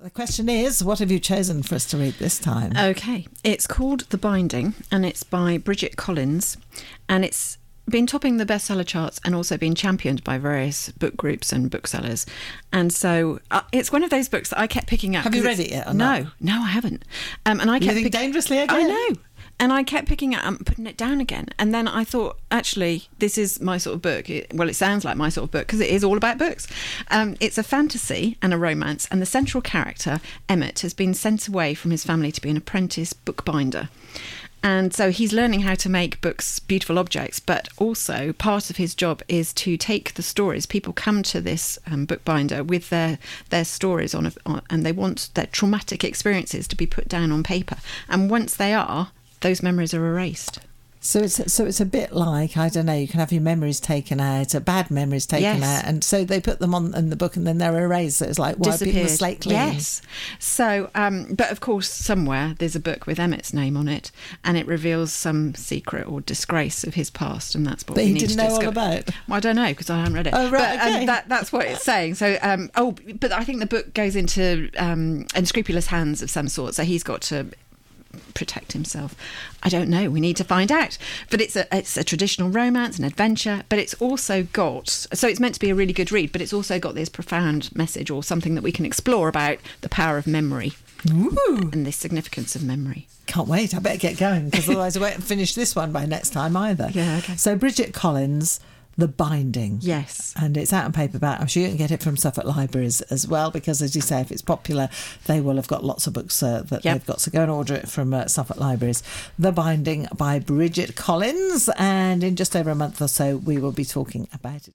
The question is, what have you chosen for us to read this time? Okay, it's called The Binding, and it's by Bridget Collins, and it's been topping the bestseller charts and also been championed by various book groups and booksellers. And so it's one of those books that I kept picking up. Have you read it yet? Or no, I haven't. And I kept Living dangerously again. I know. And I kept picking it up and putting it down again. And then I thought, actually, this is my sort of book. It sounds like my sort of book because it is all about books. It's a fantasy and a romance. And the central character, Emmett, has been sent away from his family to be an apprentice bookbinder. And so he's learning how to make books beautiful objects, but also part of his job is to take the stories. People come to this bookbinder with their stories on, and they want their traumatic experiences to be put down on paper. And once they are, those memories are erased. So it's a bit like, I don't know, you can have your memories taken out, bad memories taken out, and so they put them on in the book and then they're erased. So it's like wiping the slate clean. Yes. So, but of course, somewhere there's a book with Emmett's name on it, and it reveals some secret or disgrace of his past, and that's what we need to discover. But he didn't know all about. Well, I don't know because I haven't read it. Oh right, but, okay. That's what it's saying. So, but I think the book goes into unscrupulous hands of some sort. So he's got to protect himself. I don't know. We need to find out. But it's a traditional romance, an adventure, but it's also got, so it's meant to be a really good read, but it's also got this profound message or something that we can explore about the power of memory. Ooh. And the significance of memory. Can't wait. I better get going because otherwise I won't finish this one by next time either. Yeah, okay. So Bridget Collins, The Binding. Yes. And it's out in paperback. I'm sure you can get it from Suffolk Libraries as well because, as you say, if it's popular, they will have got lots of books that they've got. So go and order it from Suffolk Libraries. The Binding by Bridget Collins. And in just over a month or so, we will be talking about it.